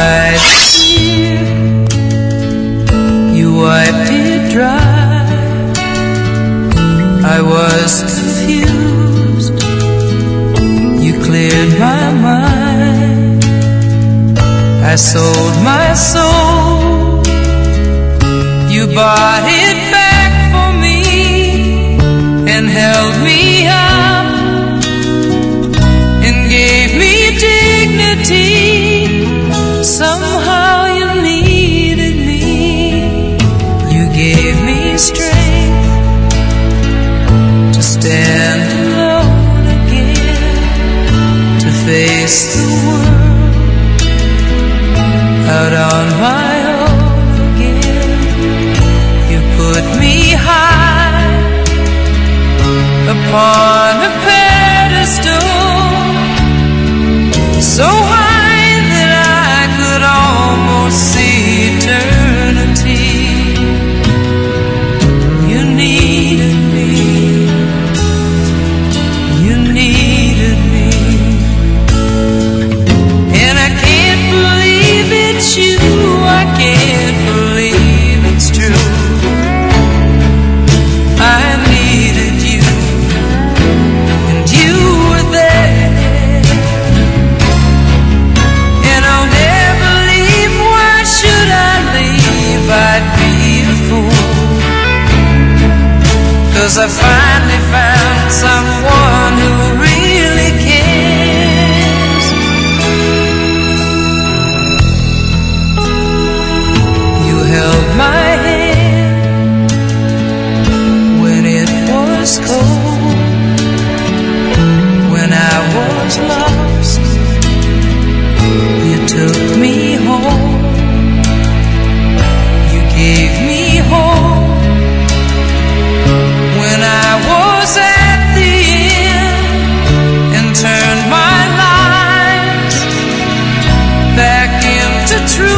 cried a tear, you wiped it dry. I was confused, you cleared my mind. I sold my soul, you bought it back for me and held me up and gave me dignity. Somehow you needed me, you gave me strength to stand alone again, to face the world out on my own again. You put me high upon a pedestal, so high that I could almost see eternity. You needed me, you needed me, and I can't believe it's you, I can't believe it's true. I needed you, and you were there, and I'll never leave. Why should I leave? I'd be a fool, 'cause I finally found someone who really cares. You held my hand when it was cold, when I was lost. You took me home, you gave me hope when I was at the end, and turned my life back into truth.